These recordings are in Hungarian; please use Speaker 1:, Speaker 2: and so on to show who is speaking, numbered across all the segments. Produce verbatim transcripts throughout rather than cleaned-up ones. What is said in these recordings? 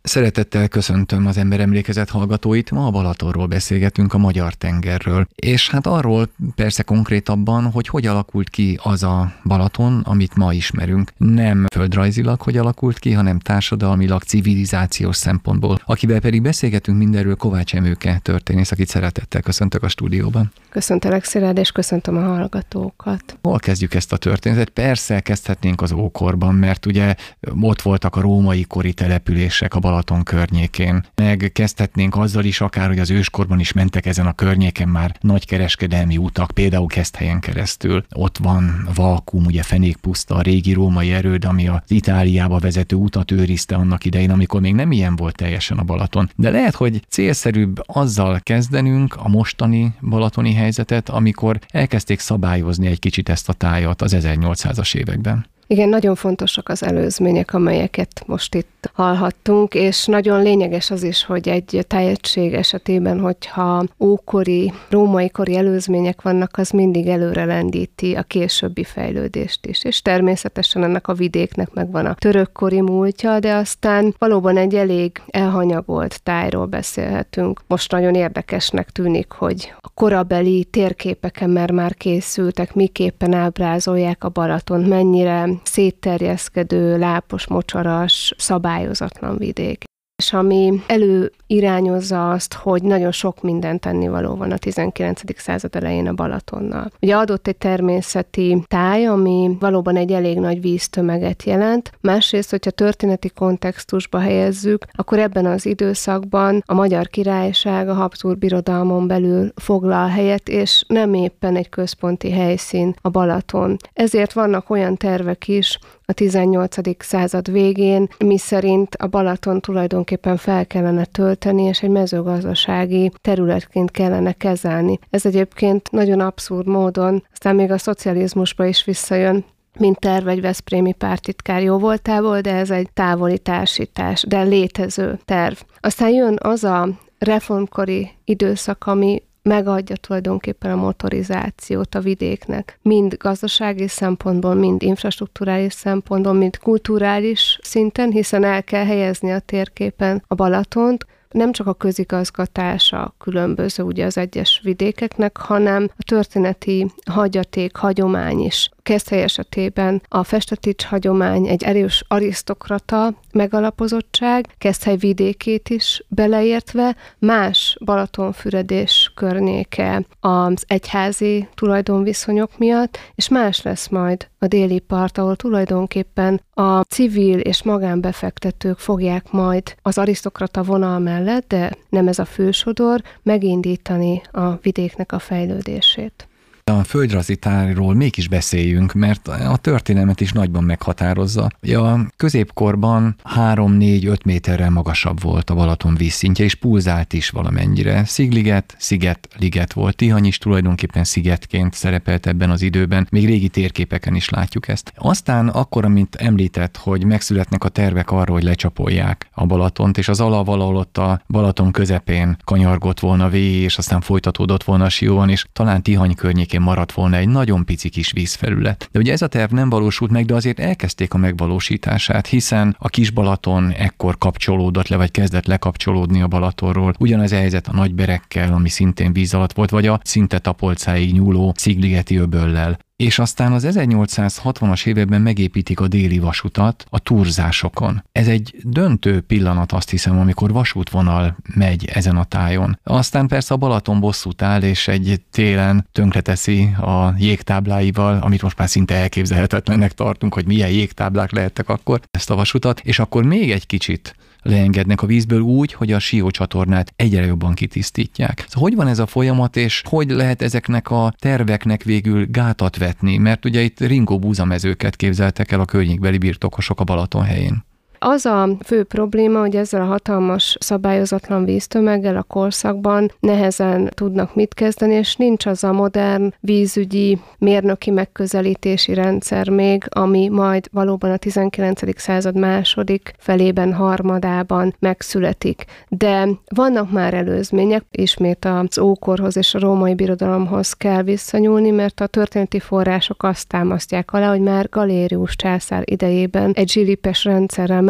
Speaker 1: Szeretettel köszöntöm az Emberemlékezet hallgatóit, ma a Balatonról beszélgetünk, a Magyar tengerről. És hát arról persze konkrétabban, hogy hogy alakult ki az a Balaton, amit ma ismerünk. Nem földrajzilag, hogy alakult ki, hanem társadalmilag, civilizációs szempontból. Akivel pedig beszélgetünk mindenről, Kovács Emőke történész, akit szeretettel köszöntök a stúdióban.
Speaker 2: Köszöntelek, Szilárd, és köszöntöm a hallgatókat.
Speaker 1: Hol kezdjük ezt a történetet? Persze kezdhetnénk az ókorban, mert ugye ott voltak a római kori települések a Balaton környékén. Meg kezdhetnénk azzal is akár, hogy az őskorban is mentek ezen a környéken már nagykereskedelmi utak, például Keszthelyen keresztül. Ott van Valkum, ugye Fenékpuszta, a régi római erőd, ami az Itáliába vezető utat őrizte annak idején, amikor még nem ilyen volt teljesen a Balaton. De lehet, hogy célszerűbb azzal kezdenünk a mostani balatoni helyzetet, amikor elkezdték szabályozni egy kicsit ezt a tájat az ezernyolcszázas években.
Speaker 2: Igen, nagyon fontosak az előzmények, amelyeket most itt hallhattunk, és nagyon lényeges az is, hogy egy tájegység esetében, hogyha ókori, római kori előzmények vannak, az mindig előre lendíti a későbbi fejlődést is. És természetesen ennek a vidéknek megvan a törökkori múltja, de aztán valóban egy elég elhanyagolt tájról beszélhetünk. Most nagyon érdekesnek tűnik, hogy a korabeli térképeken már már készültek, miképpen ábrázolják a Balatont, mennyire szétterjeszkedő, lápos, mocsaras, szabályozatlan vidék. És ami előirányozza azt, hogy nagyon sok minden tennivaló van a tizenkilencedik század elején a Balatonnal. Ugye adott egy természeti táj, ami valóban egy elég nagy víztömeget jelent. Másrészt, hogyha történeti kontextusba helyezzük, akkor ebben az időszakban a Magyar Királyság a Habsburg Birodalmon belül foglal helyet, és nem éppen egy központi helyszín a Balaton. Ezért vannak olyan tervek is a tizennyolcadik század végén, miszerint a Balaton tulajdonképpen fel kellene tölteni, és egy mezőgazdasági területként kellene kezelni. Ez egyébként nagyon abszurd módon, aztán még a szocializmusba is visszajön, mint terv egy veszprémi pártitkár jóvoltából, de ez egy távoli társítás, de létező terv. Aztán jön az a reformkori időszak, ami megadja tulajdonképpen a motorizációt a vidéknek. Mind gazdasági szempontból, mind infrastrukturális szempontból, mind kulturális szinten, hiszen el kell helyezni a térképen a Balatont. Nem csak a közigazgatása különböző ugye az egyes vidékeknek, hanem a történeti hagyaték, hagyomány is. Keszthely esetében a Festetics hagyomány, egy erős arisztokrata megalapozottság, Keszthely vidékét is beleértve, más Balatonfüredés környéke az egyházi tulajdonviszonyok miatt, és más lesz majd a déli part, ahol tulajdonképpen a civil és magánbefektetők fogják majd az arisztokrata vonal mellett, de nem ez a fősodor, megindítani a vidéknek a fejlődését.
Speaker 1: A földrajzi tájról mégis beszéljünk, mert a történelmet is nagyban meghatározza. A középkorban három-négy-öt méterrel magasabb volt a Balaton vízszintje, és pulzált is valamennyire. Szigliget, sziget, liget volt. Tihany is tulajdonképpen szigetként szerepelt ebben az időben. Még régi térképeken is látjuk ezt. Aztán akkor, amint említett, hogy megszületnek a tervek arra, hogy lecsapolják a Balatont, és az ala valahol ott a Balaton közepén kanyargott volna végig, és aztán folytatódott volna a Sióan, és talán Tihany környékén maradt volna egy nagyon pici kis vízfelület. De ugye ez a terv nem valósult meg, de azért elkezdték a megvalósítását, hiszen a kis Balaton ekkor kapcsolódott le, vagy kezdett lekapcsolódni a Balatonról. Ugyanaz a helyzet a Nagyberekkel, ami szintén víz alatt volt, vagy a szinte Tapolcáig nyúló Szigligeti öböllel. És aztán az ezernyolcszázhatvanas években megépítik a déli vasutat a turzásokon. Ez egy döntő pillanat, azt hiszem, amikor vasútvonal megy ezen a tájon. Aztán persze a Balaton bosszút áll, és egy télen tönkreteszi a jégtábláival, amit most már szinte elképzelhetetlennek tartunk, hogy milyen jégtáblák lehettek akkor, ezt a vasutat, és akkor még egy kicsit leengednek a vízből úgy, hogy a Sió csatornát egyre jobban kitisztítják. Szóval hogy van ez a folyamat, és hogy lehet ezeknek a terveknek végül gátat vetni? Mert ugye itt ringó búzamezőket képzeltek el a környékbeli birtokosok a Balaton helyén.
Speaker 2: Az a fő probléma, hogy ezzel a hatalmas szabályozatlan víztömeggel a korszakban nehezen tudnak mit kezdeni, és nincs az a modern vízügyi mérnöki megközelítési rendszer még, ami majd valóban a tizenkilencedik század második felében, harmadában megszületik. De vannak már előzmények, ismét az ókorhoz és a római birodalomhoz kell visszanyúlni, mert a történeti források azt támasztják alá, hogy már Galérius császár idejében egy zsilipes rendszerrel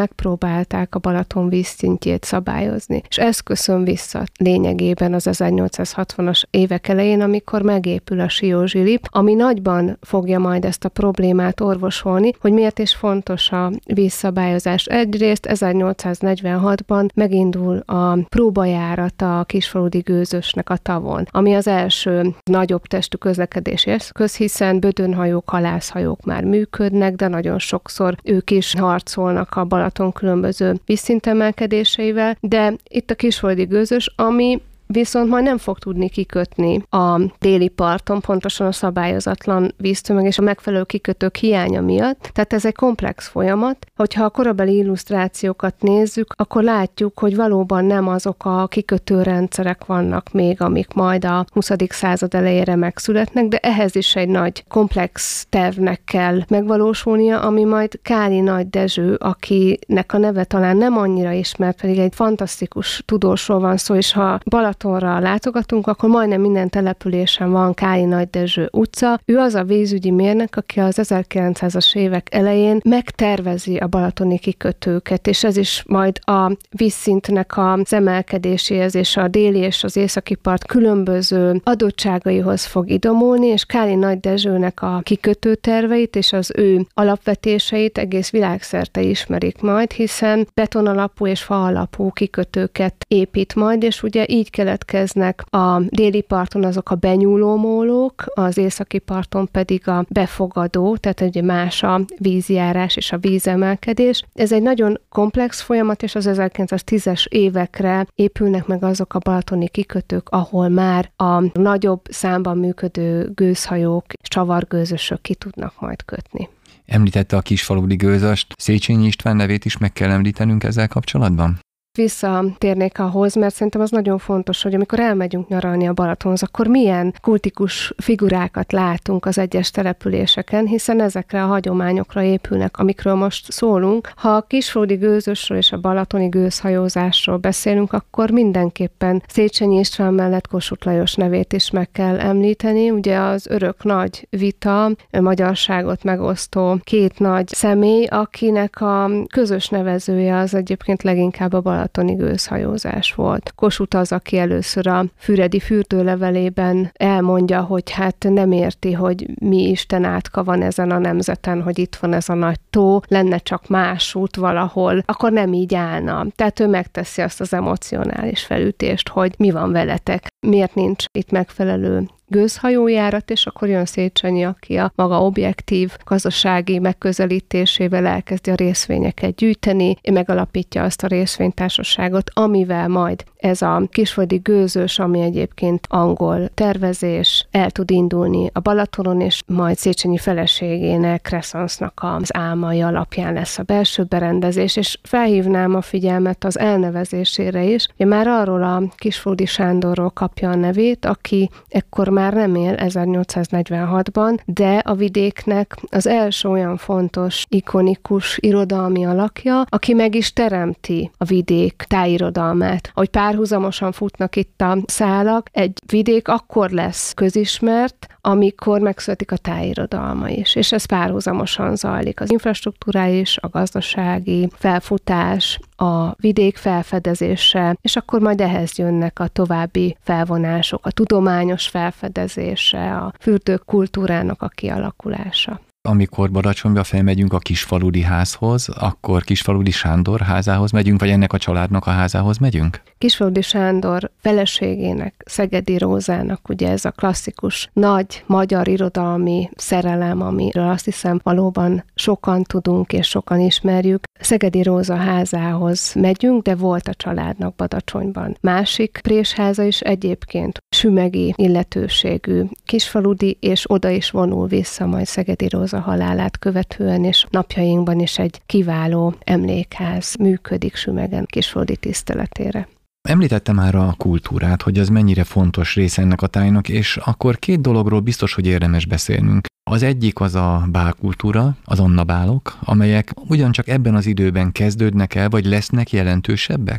Speaker 2: megpróbálták a Balaton vízszintjét szabályozni. És ez köszön vissza lényegében az ezernyolcszázhatvanas évek elején, amikor megépül a Siózsilip, ami nagyban fogja majd ezt a problémát orvosolni, hogy miért is fontos a vízszabályozás. Egyrészt ezernyolcszáznegyvenhatban megindul a próbajárat a Kisfaludy gőzösnek a tavon, ami az első nagyobb testű közlekedési eszköz, hiszen bödönhajók, halászhajók már működnek, de nagyon sokszor ők is harcolnak a Balaton különböző vízszintemelkedéseivel, de itt a Kisfaludy gőzös, ami viszont majd nem fog tudni kikötni a déli parton, pontosan a szabályozatlan víztömeg és a megfelelő kikötők hiánya miatt. Tehát ez egy komplex folyamat. Hogyha a korabeli illusztrációkat nézzük, akkor látjuk, hogy valóban nem azok a kikötőrendszerek vannak még, amik majd a huszadik század elejére megszületnek, de ehhez is egy nagy komplex tervnek kell megvalósulnia, ami majd Káli Nagy Dezső, akinek a neve talán nem annyira ismert, pedig egy fantasztikus tudósról van szó, és ha Balatonra látogatunk, akkor majdnem minden településen van Káli Nagy Dezső utca. Ő az a vízügyi mérnök, aki az ezerkilencszázas évek elején megtervezi a balatoni kikötőket, és ez is majd a vízszintnek az emelkedéséhez és a déli és az északi part különböző adottságaihoz fog idomulni, és Káli Nagy Dezsőnek a kikötőterveit és az ő alapvetéseit egész világszerte ismerik majd, hiszen betonalapú és fa alapú kikötőket épít majd, és ugye így keletkeznek a déli parton azok a benyúló mólók, az északi parton pedig a befogadó, tehát ugye más a vízjárás és a vízemelkedés. Ez egy nagyon komplex folyamat, és az ezerkilencszáztízes évekre épülnek meg azok a balatoni kikötők, ahol már a nagyobb számban működő gőzhajók és csavargőzösök ki tudnak majd kötni.
Speaker 1: Említette a Kisfaludy gőzöst, Széchenyi István nevét is meg kell említenünk ezzel kapcsolatban?
Speaker 2: Visszatérnék ahhoz, mert szerintem az nagyon fontos, hogy amikor elmegyünk nyaralni a Balatonhoz, akkor milyen kultikus figurákat látunk az egyes településeken, hiszen ezekre a hagyományokra épülnek, amikről most szólunk. Ha a Kisfaludy gőzösről és a balatoni gőzhajózásról beszélünk, akkor mindenképpen Széchenyi István mellett Kossuth Lajos nevét is meg kell említeni. Ugye az örök nagy vita, magyarságot megosztó két nagy személy, akinek a közös nevezője az egyébként leginkább a balatoni gőzhajózás volt. Kossuth az, aki először a Füredi fürdőlevelében elmondja, hogy hát nem érti, hogy mi Isten átka van ezen a nemzeten, hogy itt van ez a nagy tó, lenne csak más út valahol, akkor nem így állna. Tehát ő megteszi azt az emocionális felütést, hogy mi van veletek, miért nincs itt megfelelő gőzhajójárat, és akkor jön Széchenyi, aki a maga objektív gazdasági megközelítésével elkezdi a részvényeket gyűjteni, megalapítja azt a részvénytársaságot, amivel majd ez a Kisfaludy gőzös, ami egyébként angol tervezés, el tud indulni a Balatonon, és majd Széchenyi feleségének, Resszansznak az álmai alapján lesz a belső berendezés, és felhívnám a figyelmet az elnevezésére is. Ugye már arról a Kisfaludy Sándorról kapja a nevét, aki ekkor már nem él ezernyolcszáznegyvenhatban, de a vidéknek az első olyan fontos, ikonikus irodalmi alakja, aki meg is teremti a vidék tájirodalmát. Ahogy párhuzamosan futnak itt a szálak, egy vidék akkor lesz közismert, amikor megszületik a tájirodalma is, és ez párhuzamosan zajlik. Az infrastruktúrális, a gazdasági felfutás, a vidék felfedezése, és akkor majd ehhez jönnek a további felvonások, a tudományos felfedezése, a fürdők kultúrának a kialakulása.
Speaker 1: Amikor Badacsonyba felmegyünk a Kisfaludy házhoz, akkor Kisfaludy Sándor házához megyünk, vagy ennek a családnak a házához megyünk?
Speaker 2: Kisfaludy Sándor feleségének, Szegedy Rózának, ugye ez a klasszikus nagy magyar irodalmi szerelem, amiről azt hiszem valóban sokan tudunk és sokan ismerjük. Szegedy Róza házához megyünk, de volt a családnak Badacsonyban másik présháza is, egyébként sümegi illetőségű Kisfaludy, és oda is vonul vissza majd Szegedy Róza halálát követően, és napjainkban is egy kiváló emlékház működik Sümegen Kisfaludy tiszteletére.
Speaker 1: Említette már a kultúrát, hogy az mennyire fontos része ennek a tájnak, és akkor két dologról biztos, hogy érdemes beszélnünk. Az egyik az a bálkultúra, az annabálok, amelyek ugyancsak ebben az időben kezdődnek el, vagy lesznek jelentősebbek?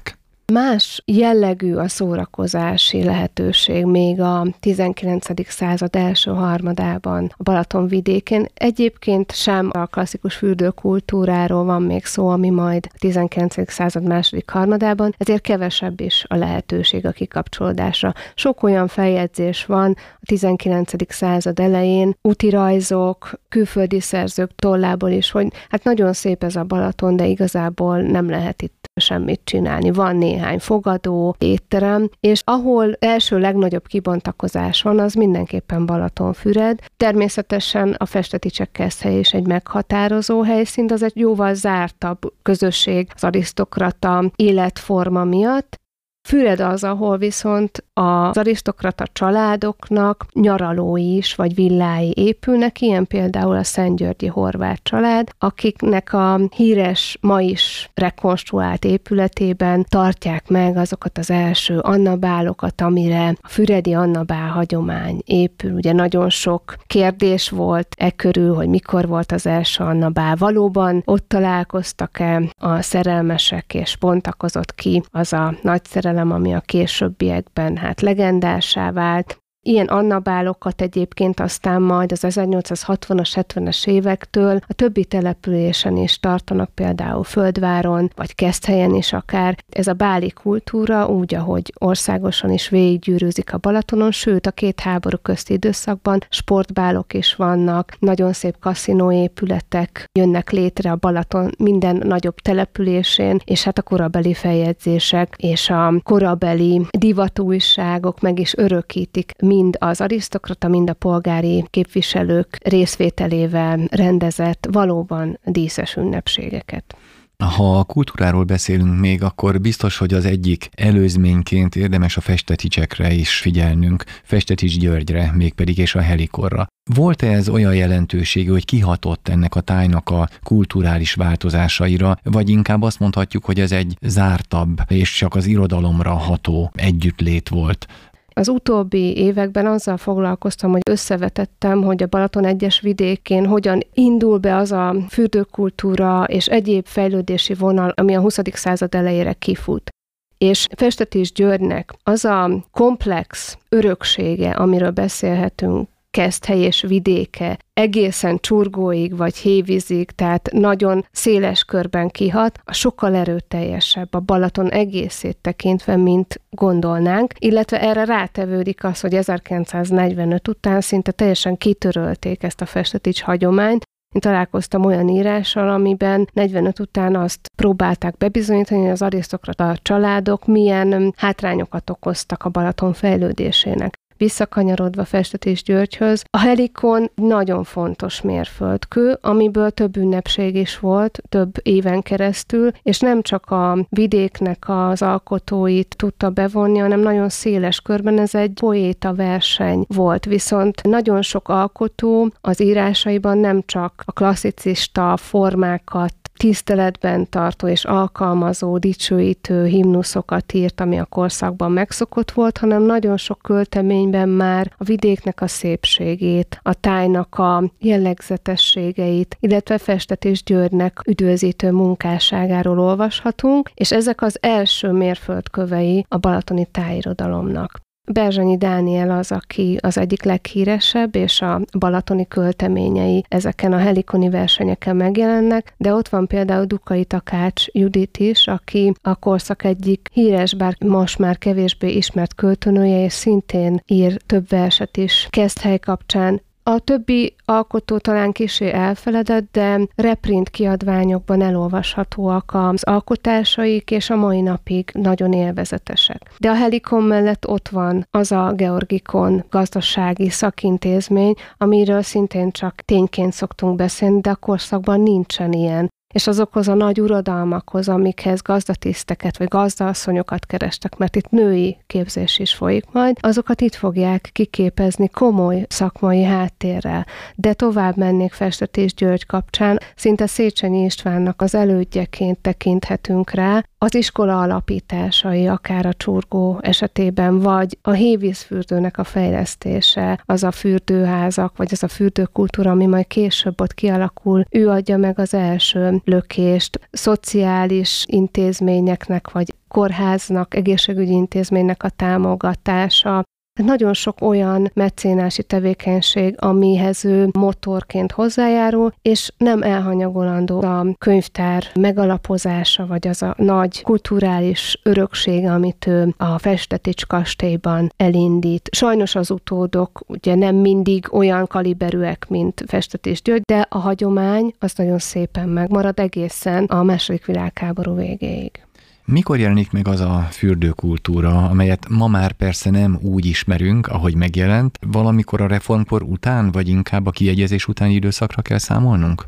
Speaker 2: Más jellegű a szórakozási lehetőség még a tizenkilencedik század első harmadában a Balaton vidékén. Egyébként sem a klasszikus fürdőkultúráról van még szó, ami majd a tizenkilencedik század második harmadában, ezért kevesebb is a lehetőség a kikapcsolódásra. Sok olyan feljegyzés van a tizenkilencedik század elején, útirajzok, külföldi szerzők tollából is, hogy hát nagyon szép ez a Balaton, de igazából nem lehet itt semmit csinálni. Van néhány fogadó, étterem, és ahol első legnagyobb kibontakozás van, az mindenképpen Balatonfüred. Természetesen a Festeticsek Keszthely is egy meghatározó helyszín, az egy jóval zártabb közösség az arisztokrata életforma miatt. Füred az, ahol viszont az arisztokrata családoknak nyaralói is, vagy villái épülnek, ilyen például a Szentgyörgyi Horváth család, akiknek a híres, ma is rekonstruált épületében tartják meg azokat az első annabálokat, amire a füredi annabál hagyomány épül. Ugye nagyon sok kérdés volt e körül, hogy mikor volt az első annabál. Valóban ott találkoztak-e a szerelmesek, és bontakozott ki az a nagy szerelem, ami a későbbiekben hát legendássá vált. Ilyen annabálokat egyébként aztán majd az ezernyolcszázhatvanas, hetvenes évektől a többi településen is tartanak, például Földváron, vagy Keszthelyen is akár. Ez a báli kultúra úgy, ahogy országosan is végiggyűrűzik a Balatonon, sőt a két háború közti időszakban sportbálok is vannak, nagyon szép kaszinóépületek jönnek létre a Balaton minden nagyobb településén, és hát a korabeli feljegyzések és a korabeli divatújságok meg is örökítik mind az arisztokrata, mind a polgári képviselők részvételével rendezett valóban díszes ünnepségeket.
Speaker 1: Ha a kultúráról beszélünk még, akkor biztos, hogy az egyik előzményként érdemes a Festeticsekre is figyelnünk, Festetics Györgyre, mégpedig és a Helikorra. Volt-e ez olyan jelentőségű, hogy kihatott ennek a tájnak a kulturális változásaira, vagy inkább azt mondhatjuk, hogy ez egy zártabb és csak az irodalomra ható együttlét volt?
Speaker 2: Az utóbbi években azzal foglalkoztam, hogy összevetettem, hogy a Balaton egyes vidékén hogyan indul be az a fürdőkultúra és egyéb fejlődési vonal, ami a huszadik század elejére kifut. És Festetics Györgynek az a komplex öröksége, amiről beszélhetünk, Keszthely és vidéke, egészen Csurgóig vagy Hévízig, tehát nagyon széles körben kihat, a sokkal erőteljesebb a Balaton egészét tekintve, mint gondolnánk, illetve erre rátevődik az, hogy ezerkilencszáznegyvenöt után szinte teljesen kitörölték ezt a Festetics hagyományt. Én találkoztam olyan írással, amiben negyvenöt után azt próbálták bebizonyítani, hogy az arisztokrata családok milyen hátrányokat okoztak a Balaton fejlődésének. Visszakanyarodva Festetics Györgyhöz, a Helikon nagyon fontos mérföldkő, amiből több ünnepség is volt, több éven keresztül, és nem csak a vidéknek az alkotóit tudta bevonni, hanem nagyon széles körben ez egy poéta verseny volt, viszont nagyon sok alkotó az írásaiban nem csak a klasszicista formákat tiszteletben tartó és alkalmazó, dicsőítő himnuszokat írt, ami a korszakban megszokott volt, hanem nagyon sok költeményben már a vidéknek a szépségét, a tájnak a jellegzetességeit, illetve Festetics Györgynek üdvözítő munkásságáról olvashatunk, és ezek az első mérföldkövei a balatoni tájirodalomnak. Berzsenyi Dániel az, aki az egyik leghíresebb, és a balatoni költeményei ezeken a helikoni versenyeken megjelennek, de ott van például Dukai Takács Judit is, aki a korszak egyik híres, bár most már kevésbé ismert költőnője, és szintén ír több verset is Keszthely kapcsán. A többi alkotó talán kissé elfeledett, de reprint kiadványokban elolvashatóak az alkotásaik, és a mai napig nagyon élvezetesek. De a Helikon mellett ott van az a Georgikon gazdasági szakintézmény, amiről szintén csak tényként szoktunk beszélni, de a korszakban nincsen ilyen. És azokhoz a nagy uradalmakhoz, amikhez gazdatiszteket vagy gazdaasszonyokat kerestek, mert itt női képzés is folyik majd, azokat itt fogják kiképezni komoly szakmai háttérrel. De tovább mennék Festetics György kapcsán, szinte Széchenyi Istvánnak az elődjeként tekinthetünk rá, az iskola alapításai, akár a Csurgó esetében, vagy a hévízfürdőnek a fejlesztése, az a fürdőházak, vagy az a fürdőkultúra, ami majd később ott kialakul, ő adja meg az első lökést, szociális intézményeknek, vagy kórháznak, egészségügyi intézménynek a támogatása. Nagyon sok olyan mecénási tevékenység, amihez ő motorként hozzájárul, és nem elhanyagolandó a könyvtár megalapozása, vagy az a nagy kulturális örökség, amit ő a Festetics kastélyban elindít. Sajnos az utódok ugye nem mindig olyan kaliberűek, mint Festetics György, de a hagyomány az nagyon szépen megmarad egészen a második világháború végéig.
Speaker 1: Mikor jelenik meg az a fürdőkultúra, amelyet ma már persze nem úgy ismerünk, ahogy megjelent, valamikor a reformkor után, vagy inkább a kiegyezés utáni időszakra kell számolnunk?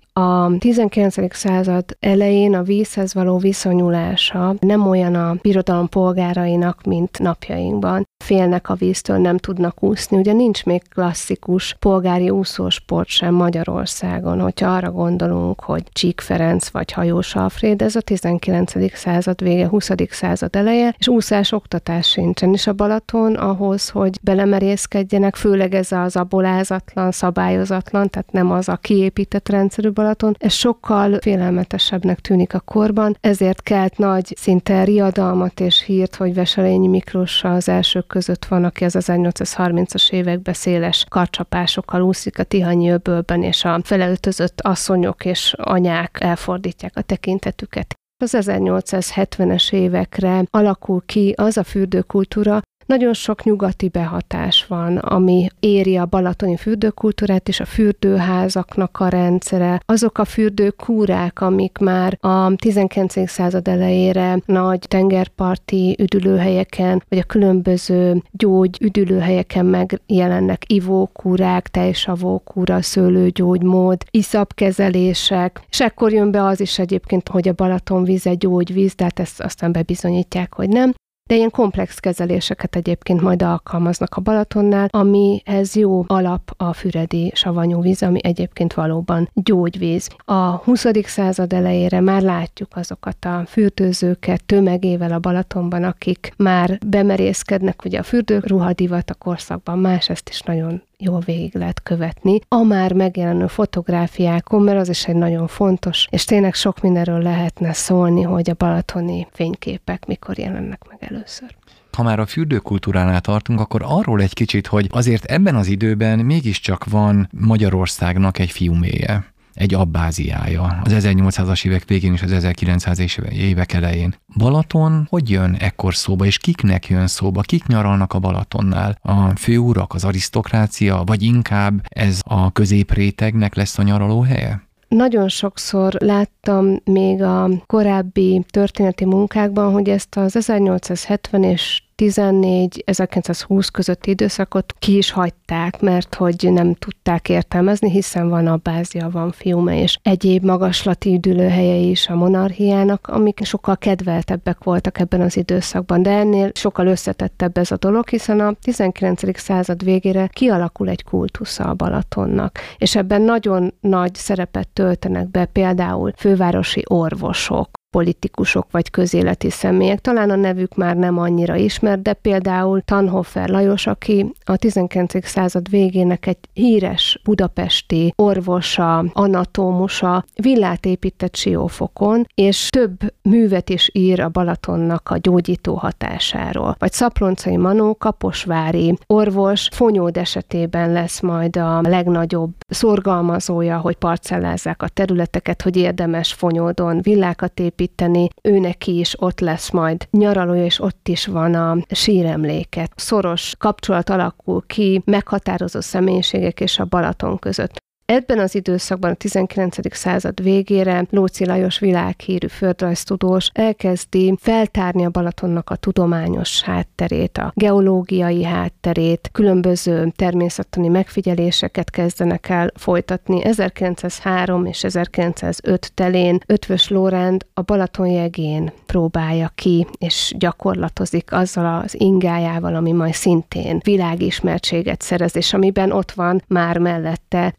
Speaker 2: A tizenkilencedik század elején a vízhez való viszonyulása nem olyan a birodalom polgárainak, mint napjainkban. Félnek a víztől, nem tudnak úszni. Ugye nincs még klasszikus polgári úszósport sem Magyarországon, hogyha arra gondolunk, hogy Csík Ferenc vagy Hajós Alfréd, ez a tizenkilencedik század vége, huszadik század eleje, és úszás oktatás sincsen. És a Balaton ahhoz, hogy belemerészkedjenek, főleg ez az abolázatlan, szabályozatlan, tehát nem az a kiépített rendszerű Balaton, ez sokkal félelmetesebbnek tűnik a korban, ezért kelt nagy szinte riadalmat és hírt, hogy Wesselényi Miklós az elsők között van, aki az ezernyolcszázharmincas években széles karcsapásokkal úszik a Tihanyi öbölben, és a feleöltözött asszonyok és anyák elfordítják a tekintetüket. Az ezernyolcszázhetvenes évekre alakul ki az a fürdőkultúra, nagyon sok nyugati behatás van, ami éri a balatoni fürdőkultúrát és a fürdőházaknak a rendszere. Azok a fürdőkúrák, amik már a tizenkilencedik század elejére nagy tengerparti üdülőhelyeken, vagy a különböző gyógy üdülőhelyeken megjelennek ivókúrák, tejsavókúra, szőlőgyógymód, iszapkezelések, és ekkor jön be az is egyébként, hogy a Balaton víze gyógyvíz, de hát ezt aztán bebizonyítják, hogy nem. De ilyen komplex kezeléseket egyébként majd alkalmaznak a Balatonnál, amihez jó alap a füredi savanyú víz, ami egyébként valóban gyógyvíz. A huszadik század elejére már látjuk azokat a fürdőzőket tömegével a Balatonban, akik már bemerészkednek, ugye a fürdőruhadivat a korszakban más, ezt is nagyon jól végig lehet követni. A már megjelenő fotográfiákon, mert az is egy nagyon fontos, és tényleg sok mindenről lehetne szólni, hogy a balatoni fényképek mikor jelennek meg először.
Speaker 1: Ha már a fürdőkultúránál tartunk, akkor arról egy kicsit, hogy azért ebben az időben mégiscsak van Magyarországnak egy fiuméje, egy abbáziája az ezernyolcszázas évek végén és az ezerkilencszázas évek elején. Balaton hogy jön ekkor szóba, és kiknek jön szóba? Kik nyaralnak a Balatonnál? A főurak, az arisztokrácia, vagy inkább ez a középrétegnek lesz a nyaralóhelye?
Speaker 2: Nagyon sokszor láttam még a korábbi történeti munkákban, hogy ezt az ezernyolcszázhetven és tizennégy ezerkilencszázhúsz közötti időszakot ki is hagyták, mert hogy nem tudták értelmezni, hiszen van abbázia, van fiume, és egyéb magaslati üdülőhelyei is a monarchiának, amik sokkal kedveltebbek voltak ebben az időszakban, de ennél sokkal összetettebb ez a dolog, hiszen a tizenkilencedik század végére kialakul egy kultusza a Balatonnak, és ebben nagyon nagy szerepet töltenek be például fővárosi orvosok, politikusok vagy közéleti személyek. Talán a nevük már nem annyira ismert, de például Tannhofer Lajos, aki a tizenkilencedik század végének egy híres budapesti orvosa, anatómusa, villát épített Siófokon, és több művet is ír a Balatonnak a gyógyító hatásáról. Vagy Szaploncai Manó, kaposvári orvos, Fonyód esetében lesz majd a legnagyobb szorgalmazója, hogy parcellázzák a területeket, hogy érdemes Fonyódon villákat építeni, ő neki is ott lesz majd nyaralója, és ott is van a síremléket. Szoros kapcsolat alakul ki meghatározó személyiségek és a Balaton között. Ebben az időszakban, a tizenkilencedik század végére Lóczy Lajos világhírű földrajztudós elkezdi feltárni a Balatonnak a tudományos hátterét, a geológiai hátterét, különböző természettani megfigyeléseket kezdenek el folytatni. ezerkilencszázhárom és ezerkilencszázöt telén Ötvös Lóránd a Balaton jegén próbálja ki, és gyakorlatozik azzal az ingájával, ami majd szintén világismertséget szerez, és amiben ott van már mellette az a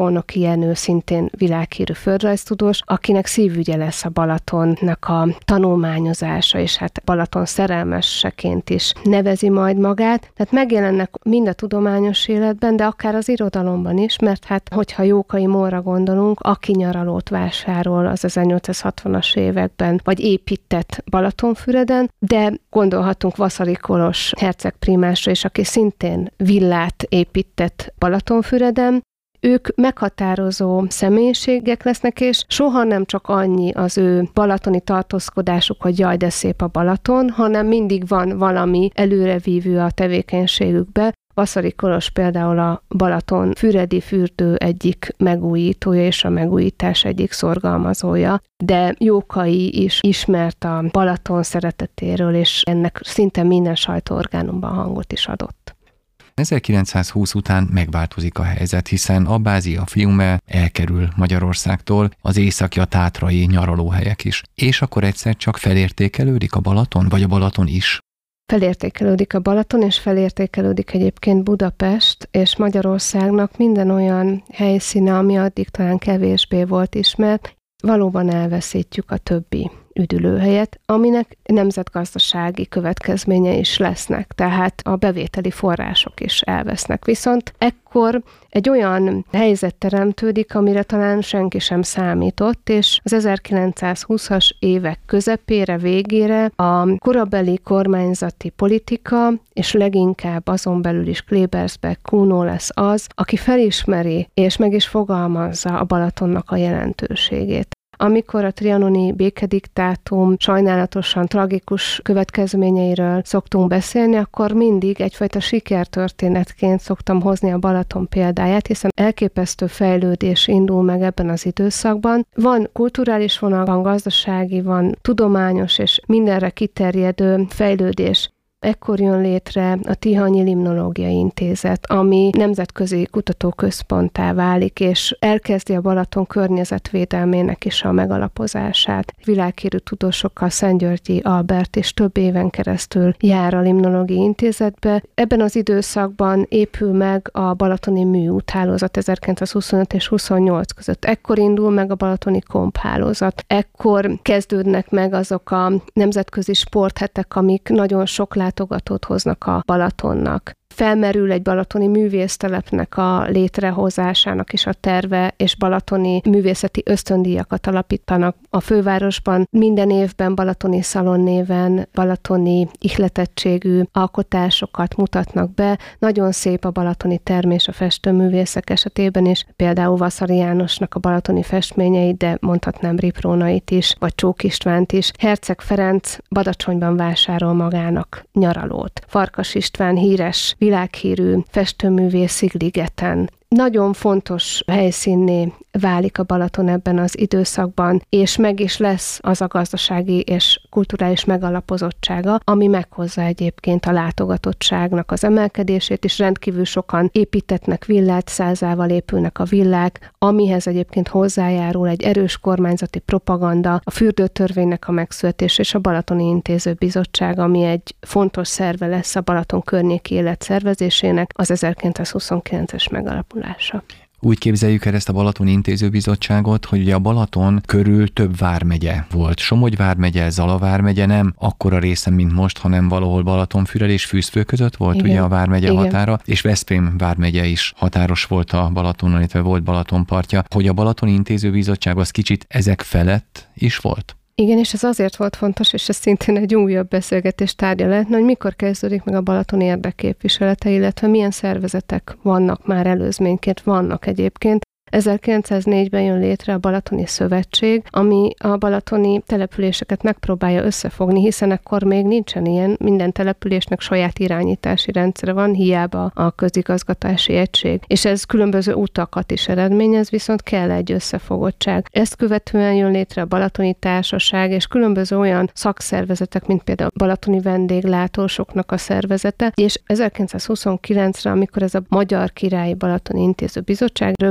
Speaker 2: Szolnoki Jenő szintén világhírű földrajztudós, akinek szívügye lesz a Balatonnak a tanulmányozása, és hát Balaton szerelmeseként is nevezi majd magát. Tehát megjelennek mind a tudományos életben, de akár az irodalomban is, mert hát hogyha Jókai Mórra gondolunk, aki nyaralót vásárol az ezernyolcszázhatvanas években, vagy épített Balatonfüreden, de gondolhatunk Vasari Kolos hercegprímásra is, aki szintén villát épített Balatonfüreden. Ők meghatározó személyiségek lesznek, és soha nem csak annyi az ő balatoni tartózkodásuk, hogy jaj, de szép a Balaton, hanem mindig van valami előrevívő a tevékenységükbe. Vasari Kolos például a Balatonfüredi fürdő egyik megújítója és a megújítás egyik szorgalmazója, de Jókai is ismert a Balaton szeretetéről, és ennek szinte minden sajtóorgánumban hangot is adott.
Speaker 1: ezerkilencszázhúsz után megváltozik a helyzet, hiszen Abbázia Fiume elkerül Magyarországtól, az északi, a tátrai nyaralóhelyek is. És akkor egyszer csak felértékelődik a Balaton, vagy a Balaton is?
Speaker 2: Felértékelődik a Balaton, és felértékelődik egyébként Budapest, és Magyarországnak minden olyan helyszíne, ami addig talán kevésbé volt ismert, valóban elveszítjük a többi üdülőhelyet, aminek nemzetgazdasági következménye is lesznek, tehát a bevételi források is elvesznek. Viszont ekkor egy olyan helyzet teremtődik, amire talán senki sem számított, és az ezerkilencszázhúszas évek közepére, végére a korabeli kormányzati politika, és leginkább azon belül is Klebersbeck, Kuno lesz az, aki felismeri és meg is fogalmazza a Balatonnak a jelentőségét. Amikor a trianoni békediktátum sajnálatosan tragikus következményeiről szoktunk beszélni, akkor mindig egyfajta sikertörténetként szoktam hozni a Balaton példáját, hiszen elképesztő fejlődés indul meg ebben az időszakban. Van kulturális vonal, van gazdasági, van tudományos és mindenre kiterjedő fejlődés. Ekkor jön létre a Tihanyi Limnológiai Intézet, ami nemzetközi kutatóközponttá válik, és elkezdi a Balaton környezetvédelmének is a megalapozását. Világhírű tudósokkal Szentgyörgyi Albert és több éven keresztül jár a Limnológiai Intézetbe. Ebben az időszakban épül meg a balatoni műúthálózat ezerkilencszázhuszonöt és huszonnyolc között. Ekkor indul meg a balatoni komphálózat. Ekkor kezdődnek meg azok a nemzetközi sporthetek, amik nagyon sok látogatót hoznak a Balatonnak. Felmerül egy balatoni művésztelepnek a létrehozásának is a terve, és balatoni művészeti ösztöndíjakat alapítanak a fővárosban. Minden évben balatoni szalon néven balatoni ihletettségű alkotásokat mutatnak be. Nagyon szép a balatoni termés a festőművészek esetében is, például Vasari Jánosnak a balatoni festményeit, de mondhatnám Riprónait is, vagy Csók Istvánt is. Herceg Ferenc Badacsonyban vásárol magának nyaralót. Farkas István híres világhírű festőművész Szigligeten. Nagyon fontos helyszínné válik a Balaton ebben az időszakban, és meg is lesz az a gazdasági és kulturális megalapozottsága, ami meghozza egyébként a látogatottságnak az emelkedését, és rendkívül sokan építetnek villát, százával épülnek a villák, amihez egyébként hozzájárul egy erős kormányzati propaganda, a fürdőtörvénynek a megszületés és a Balatoni Intézőbizottság, ami egy fontos szerve lesz a Balaton környéki élet szervezésének, az ezerkilencszázhuszonkilences megalapulása.
Speaker 1: Úgy képzeljük el ezt a Balatoni Intézőbizottságot, hogy ugye a Balaton körül több vármegye volt. Somogy vármegye, Zala vármegye nem akkora része, mint most, hanem valahol Balatonfüred és Fűzfő között volt. Igen. Ugye a vármegye Igen. határa, és Veszprém vármegye is határos volt a Balatonon, illetve volt Balatonpartja. Hogy a Balatoni Intézőbizottság az kicsit ezek felett is volt?
Speaker 2: Igen, és ez azért volt fontos, és ez szintén egy újabb beszélgetés tárgya lehetne, hogy mikor kezdődik meg a Balaton érdekképviselete, illetve milyen szervezetek vannak már előzményként, vannak egyébként. ezerkilencszáznégyben jön létre a Balatoni Szövetség, ami a balatoni településeket megpróbálja összefogni, hiszen ekkor még nincsen ilyen, minden településnek saját irányítási rendszere van, hiába a közigazgatási egység. És ez különböző utakat is eredményez, viszont kell egy összefogottság. Ezt követően jön létre a Balatoni Társaság, és különböző olyan szakszervezetek, mint például a balatoni vendéglátósoknak a szervezete, és ezerkilencszázhuszonkilencre, amikor ez a Magyar Királyi Balatoni Intézőbizottság rövidítés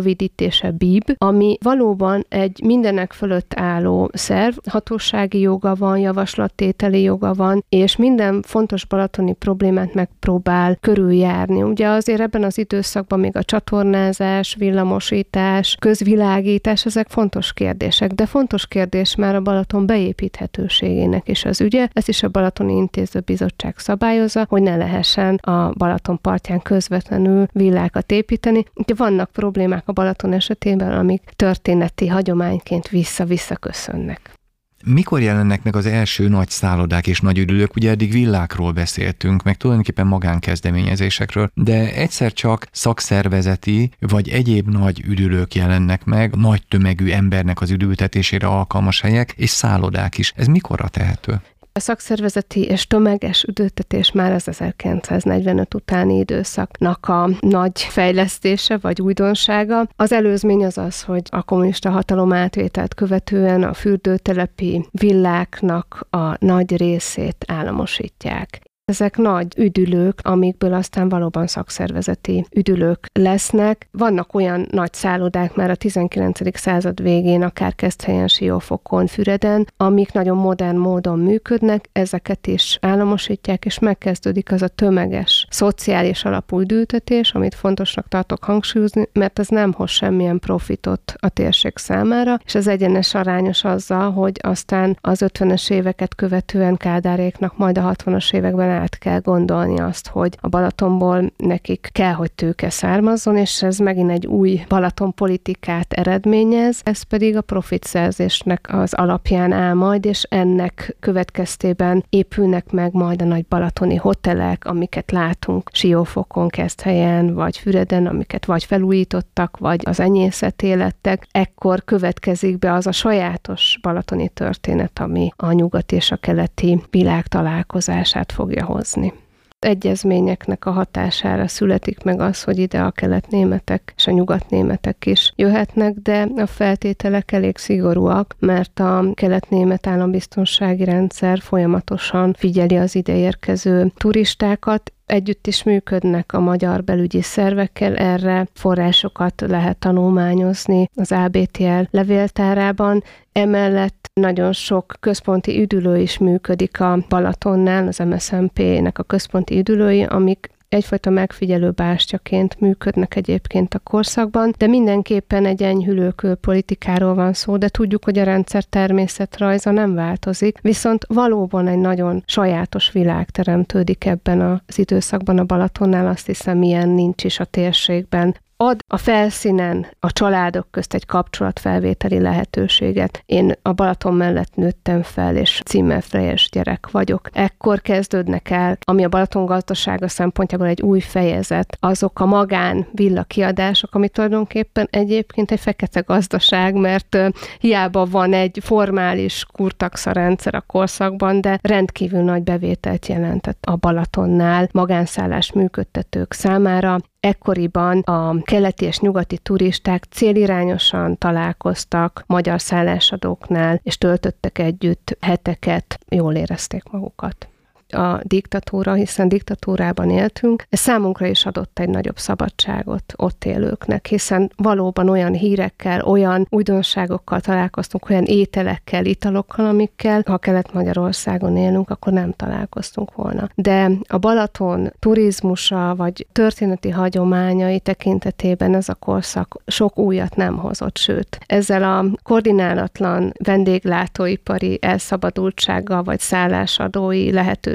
Speaker 2: rövidítése bé i bé, ami valóban egy mindenek fölött álló szerv, hatósági joga van, javaslattételi joga van, és minden fontos balatoni problémát megpróbál körüljárni. Ugye azért ebben az időszakban még a csatornázás, villamosítás, közvilágítás, ezek fontos kérdések, de fontos kérdés már a Balaton beépíthetőségének is az ügye. Ez is a Balatoni Intézőbizottság szabályozza, hogy ne lehessen a Balaton partján közvetlenül villákat építeni. Ugye vannak problémák a Balaton esetében, amik történeti hagyományként vissza-vissza köszönnek.
Speaker 1: Mikor jelennek meg az első nagy szállodák és nagy üdülők? Ugye eddig villákról beszéltünk, meg tulajdonképpen magánkezdeményezésekről, de egyszer csak szakszervezeti vagy egyéb nagy üdülők jelennek meg, nagy tömegű embernek az üdültetésére alkalmas helyek, és szállodák is. Ez mikorra tehető?
Speaker 2: A szakszervezeti és tömeges üdültetés már az ezerkilencszáznegyvenöt utáni időszaknak a nagy fejlesztése vagy újdonsága. Az előzmény az az, hogy a kommunista hatalom átvételt követően a fürdőtelepi villáknak a nagy részét államosítják. Ezek nagy üdülők, amikből aztán valóban szakszervezeti üdülők lesznek. Vannak olyan nagy szállodák már a tizenkilencedik század végén, akár Keszthelyen, Siófokon, Füreden, amik nagyon modern módon működnek, ezeket is államosítják, és megkezdődik az a tömeges, szociális alapú üdültetés, amit fontosnak tartok hangsúlyozni, mert ez nem hoz semmilyen profitot a térség számára, és ez egyenes arányos azzal, hogy aztán az ötvenes éveket követően Kádáréknak majd a hatvanas években át kell gondolni azt, hogy a Balatonból nekik kell, hogy tőke származzon, és ez megint egy új Balaton politikát eredményez, ez pedig a profitszerzésnek az alapján áll majd, és ennek következtében épülnek meg majd a nagy balatoni hotelek, amiket látunk Siófokon, Keszthelyen, vagy Füreden, amiket vagy felújítottak, vagy az enyészetté lettek. Ekkor következik be az a sajátos balatoni történet, ami a nyugati és a keleti világ találkozását fogja hozni. Egyezményeknek a hatására születik meg az, hogy ide a keletnémetek és a nyugatnémetek is jöhetnek, de a feltételek elég szigorúak, mert a keletnémet állambiztonsági rendszer folyamatosan figyeli az ide érkező turistákat. Együtt is működnek a magyar belügyi szervekkel, erre forrásokat lehet tanulmányozni az á bé té el levéltárában. Emellett nagyon sok központi üdülő is működik a Balatonnál, az em es zé em pé-nek a központi üdülői, amik egyfajta megfigyelő bástyaként működnek egyébként a korszakban, de mindenképpen egy enyhülő külpolitikáról van szó, de tudjuk, hogy a rendszer természetrajza nem változik, viszont valóban egy nagyon sajátos világ teremtődik ebben az időszakban a Balatonnál, azt hiszem, ilyen nincs is a térségben. Ad a felszínen a családok közt egy kapcsolatfelvételi lehetőséget. Én a Balaton mellett nőttem fel, és címerfejes gyerek vagyok. Ekkor kezdődnek el, ami a Balaton gazdasága szempontjából egy új fejezet, azok a magán villa kiadások, ami tulajdonképpen egyébként egy fekete gazdaság, mert hiába van egy formális kurtaxa rendszer a korszakban, de rendkívül nagy bevételt jelentett a Balatonnál magánszállás működtetők számára. Ekkoriban a keleti és nyugati turisták célirányosan találkoztak magyar szállásadóknál, és töltöttek együtt heteket, jól érezték magukat. A diktatúra, hiszen diktatúrában éltünk, ez számunkra is adott egy nagyobb szabadságot ott élőknek, hiszen valóban olyan hírekkel, olyan újdonságokkal találkoztunk, olyan ételekkel, italokkal, amikkel, ha Kelet-Magyarországon élünk, akkor nem találkoztunk volna. De a Balaton turizmusa, vagy történeti hagyományai tekintetében ez a korszak sok újat nem hozott, sőt, ezzel a koordinálatlan vendéglátóipari elszabadultsággal, vagy szállásadói lehetőséggel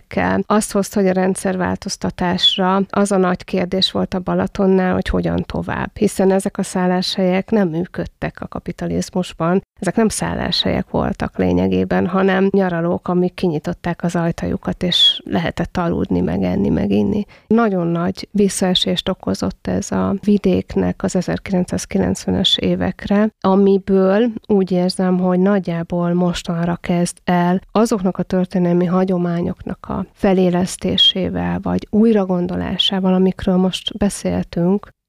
Speaker 2: azt hozta, hogy a rendszerváltoztatásra az a nagy kérdés volt a Balatonnál, hogy hogyan tovább. Hiszen ezek a szálláshelyek nem működtek a kapitalizmusban, ezek nem szálláshelyek voltak lényegében, hanem nyaralók, amik kinyitották az ajtajukat, és lehetett aludni, meg enni, meg inni. Nagyon nagy visszaesést okozott ez a vidéknek az ezerkilencszázkilencvenes évekre, amiből úgy érzem, hogy nagyjából mostanra kezd el azoknak a történelmi hagyományoknak a felélesztésével, vagy újragondolásával, amikről most beszéltünk,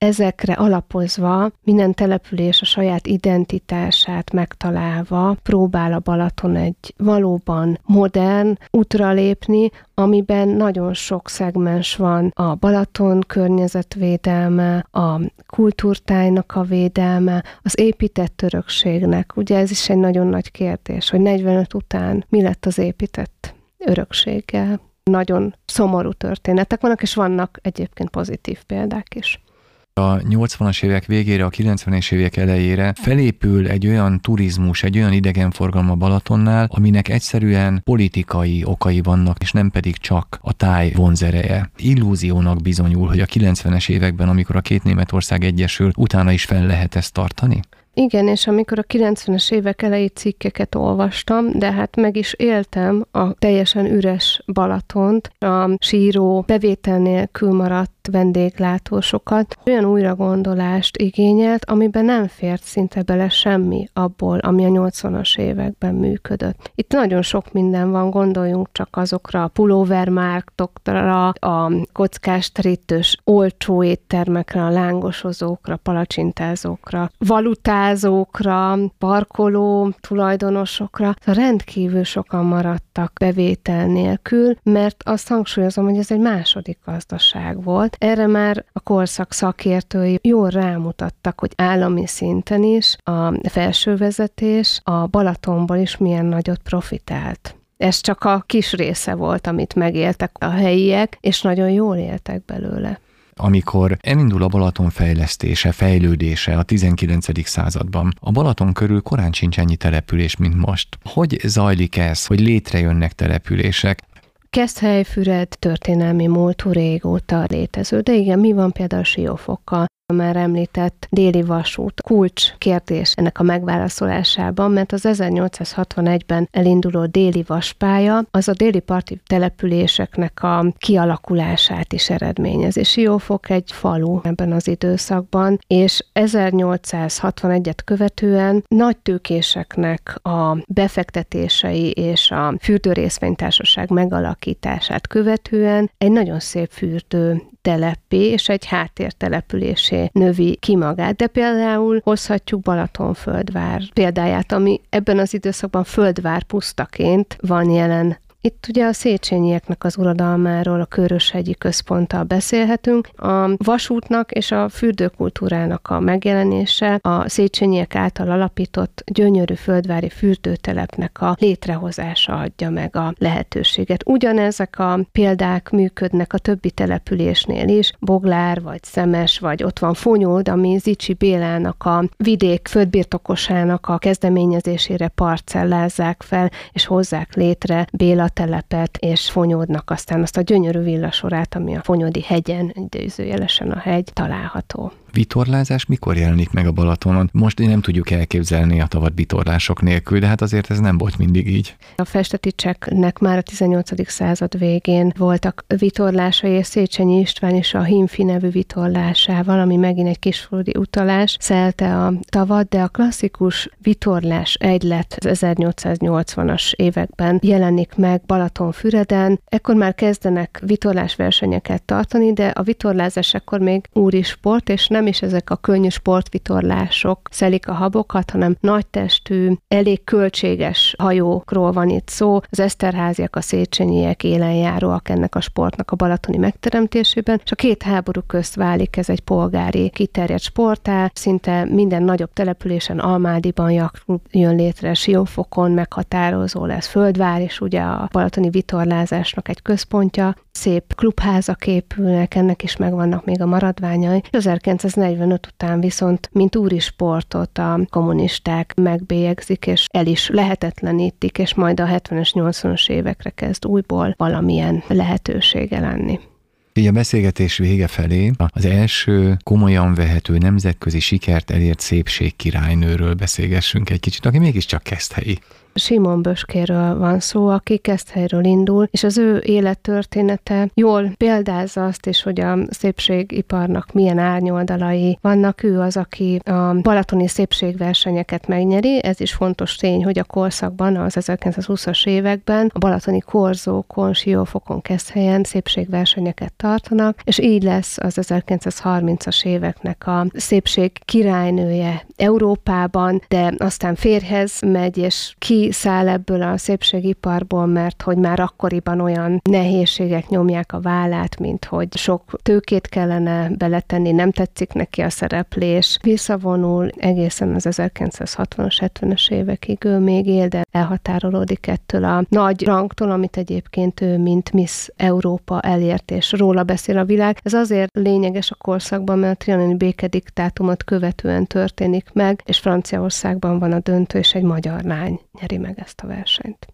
Speaker 2: ezekre alapozva minden település a saját identitását megtalálva próbál a Balaton egy valóban modern útra lépni, amiben nagyon sok szegmens van. A Balaton környezetvédelme, a kultúrtájnak a védelme, az épített örökségnek. Ugye ez is egy nagyon nagy kérdés, hogy negyvenöt után mi lett az épített örökséggel. Nagyon szomorú történetek vannak, és vannak egyébként pozitív példák is.
Speaker 1: A nyolcvanas évek végére, a kilencvenes évek elejére felépül egy olyan turizmus, egy olyan idegenforgalom a Balatonnál, aminek egyszerűen politikai okai vannak, és nem pedig csak a táj vonzereje. Illúziónak bizonyul, hogy a kilencvenes években, amikor a két Németország egyesül, utána is fel lehet ezt tartani?
Speaker 2: Igen, és amikor a kilencvenes évek elejé cikkeket olvastam, de hát meg is éltem a teljesen üres Balatont, a síró bevétel nélkül maradt vendéglátósokat, olyan újragondolást igényelt, amiben nem fért szinte bele semmi abból, ami a nyolcvanas években működött. Itt nagyon sok minden van, gondoljunk csak azokra a pulóvermárktokra, a kockás terítős olcsó éttermekre, a lángosozókra, palacsintázókra, valutázókra, parkoló tulajdonosokra. Rendkívül sokan maradtak bevétel nélkül, mert azt hangsúlyozom, hogy ez egy második gazdaság volt. Erre már a korszak szakértői jól rámutattak, hogy állami szinten is a felsővezetés a Balatonból is milyen nagyot profitált. Ez csak a kis része volt, amit megéltek a helyiek, és nagyon jól éltek belőle.
Speaker 1: Amikor elindul a Balaton fejlesztése, fejlődése a tizenkilencedik században, a Balaton körül korán sincs ennyi település, mint most. Hogy zajlik ez, hogy létrejönnek települések?
Speaker 2: Keszthelyfüred történelmi múltú régóta létező, de igen, mi van például Siófokkal? A már említett déli vasút kulcs kérdés ennek a megválaszolásában, mert az ezernyolcszázhatvanegyben elinduló déli vaspálya az a déli parti településeknek a kialakulását is eredményezi. Siófok egy falu ebben az időszakban, és ezernyolcszázhatvanegyet követően nagy tőkéseknek a befektetései és a fürdőrészvénytársaság megalakítását követően egy nagyon szép fürdő teleppé és egy háttértelepülésé növi ki magát. De például hozhatjuk Balatonföldvár példáját, ami ebben az időszakban Földvár pusztaként van jelen. Itt ugye a Széchenyieknek az uradalmáról, a Köröshegyi Központtal beszélhetünk. A vasútnak és a fürdőkultúrának a megjelenése a Széchenyiek által alapított gyönyörű földvári fürdőtelepnek a létrehozása adja meg a lehetőséget. Ugyanezek a példák működnek a többi településnél is, Boglár, vagy Szemes, vagy ott van Fonyód, ami Zichy Bélának a vidék földbirtokosának a kezdeményezésére parcellázzák fel, és hozzák létre Béla telepet, és Fonyódnak aztán azt a gyönyörű villasorát, ami a Fonyódi hegyen, idézőjelesen a hegy található.
Speaker 1: Vitorlázás mikor jelenik meg a Balatonon? Most nem tudjuk elképzelni a tavat vitorlások nélkül, de hát azért ez nem volt mindig így.
Speaker 2: A festeticsek már a tizennyolcadik század végén voltak vitorlásai, és Széchenyi István is a Himfi nevű vitorlásával, ami megint egy kisföldi utalás, szelte a tavat, de a klasszikus vitorlás egylet az ezernyolcszáznyolcvanas években jelenik meg Balatonfüreden. Ekkor már kezdenek vitorlásversenyeket tartani, de a vitorlázás ekkor még úri sport, és nem is ezek a könnyű sportvitorlások szelik a habokat, hanem nagytestű, elég költséges hajókról van itt szó. Az Eszterháziak, a Széchenyiek élenjáróak ennek a sportnak a balatoni megteremtésében, és a két háború közt válik ez egy polgári kiterjedt sporttá. Szinte minden nagyobb településen, Almádiban jachtklub jön létre, Siófokon meghatározó lesz Földvár, és ugye a balatoni vitorlázásnak egy központja. Szép klubházak épülnek, ennek is megvannak még a maradványai. ezerkilencszáznegyvenöt után viszont, mint úri sportot a kommunisták megbélyegzik, és el is lehetetlenítik, és majd a hetvenes, nyolcvanas évekre kezd újból valamilyen lehetősége lenni.
Speaker 1: Így a beszélgetés vége felé az első komolyan vehető nemzetközi sikert elért szépségkirálynőről beszélgessünk egy kicsit, aki mégiscsak keszthelyi.
Speaker 2: Simon Böskéről van szó, aki Keszthelyről indul, és az ő élettörténete jól példázza azt is, hogy a szépségiparnak milyen árnyoldalai vannak. Ő az, aki a balatoni szépségversenyeket megnyeri. Ez is fontos tény, hogy a korszakban, az ezerkilencszázhúszas években a balatoni korzókon, Siófokon, Keszthelyen szépségversenyeket tartanak, és így lesz az ezerkilencszázharmincas éveknek a szépség királynője Európában, de aztán férjhez megy, és kiszáll ebből a szépségiparból, mert hogy már akkoriban olyan nehézségek nyomják a vállát, mint hogy sok tőkét kellene beletenni, nem tetszik neki a szereplés, visszavonul egészen az ezerkilencszázhatvanas, hetvenes évekig ő még él, de elhatárolódik ettől a nagy rangtól, amit egyébként ő, mint Miss Európa elért, és róla beszél a világ. Ez azért lényeges a korszakban, mert a trianoni békediktátumot követően történik meg, és Franciaországban van a döntő, és egy magyar lány nyeri meg ezt a versenyt.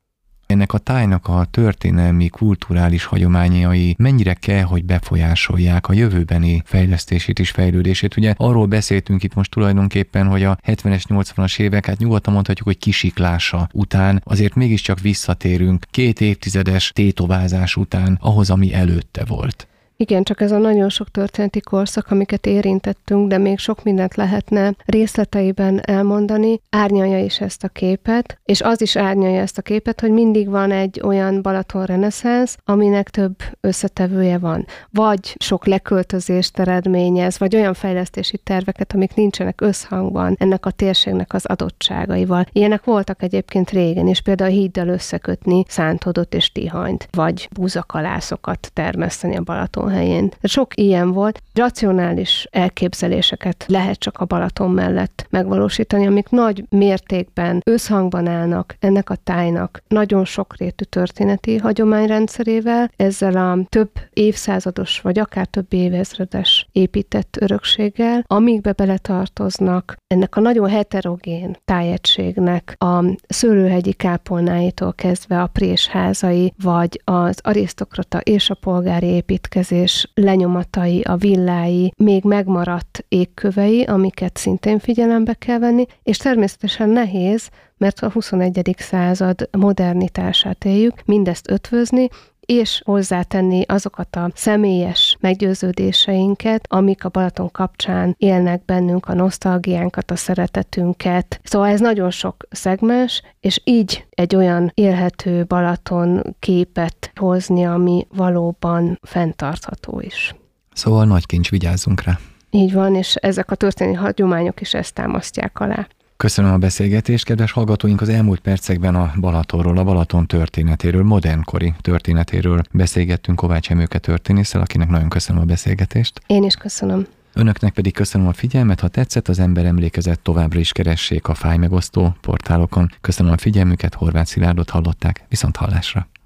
Speaker 1: Ennek a tájnak a történelmi, kulturális hagyományai mennyire kell, hogy befolyásolják a jövőbeni fejlesztését és fejlődését? Ugye arról beszéltünk itt most tulajdonképpen, hogy a hetvenes, nyolcvanas évek, hát nyugodtan mondhatjuk, hogy kisiklása után azért mégiscsak visszatérünk két évtizedes tétovázás után ahhoz, ami előtte volt.
Speaker 2: Igen, csak ez a nagyon sok történeti korszak, amiket érintettünk, de még sok mindent lehetne részleteiben elmondani, árnyalja is ezt a képet, és az is árnyalja ezt a képet, hogy mindig van egy olyan Balaton reneszánsz, aminek több összetevője van. Vagy sok leköltözést eredményez, vagy olyan fejlesztési terveket, amik nincsenek összhangban ennek a térségnek az adottságaival. Ilyenek voltak egyébként régen is, például híddal összekötni Szántodot és Tihanyt, vagy búzakalászokat termeszteni a Balaton helyén. Sok ilyen volt. Racionális elképzeléseket lehet csak a Balaton mellett megvalósítani, amik nagy mértékben összhangban állnak ennek a tájnak nagyon sokrétű történeti hagyományrendszerével, ezzel a több évszázados, vagy akár több évezredes épített örökséggel, amikbe beletartoznak ennek a nagyon heterogén tájegységnek a szőlőhegyi kápolnáitól kezdve a présházai, vagy az arisztokrata és a polgári építkezés lenyomatai, a villái, még megmaradt égkövei, amiket szintén figyelembe kell venni, és természetesen nehéz, mert a huszonegyedik század modernitását éljük, mindezt ötvözni, és hozzátenni azokat a személyes meggyőződéseinket, amik a Balaton kapcsán élnek bennünk, a nosztalgiánkat, a szeretetünket. Szóval ez nagyon sok szegmens, és így egy olyan élhető Balaton képet hozni, ami valóban fenntartható is.
Speaker 1: Szóval nagy kincs, vigyázzunk rá.
Speaker 2: Így van, és ezek a történelmi hagyományok is ezt támasztják alá.
Speaker 1: Köszönöm a beszélgetést, kedves hallgatóink! Az elmúlt percekben a Balatonról, a Balaton történetéről, modernkori történetéről beszélgettünk Kovács Emőke történésszel, akinek nagyon köszönöm a beszélgetést.
Speaker 2: Én is köszönöm.
Speaker 1: Önöknek pedig köszönöm a figyelmet, ha tetszett, az Ember emlékezett, továbbra is keressék a fájmegosztó portálokon. Köszönöm a figyelmüket, Horváth Szilárdot hallották, viszont hallásra!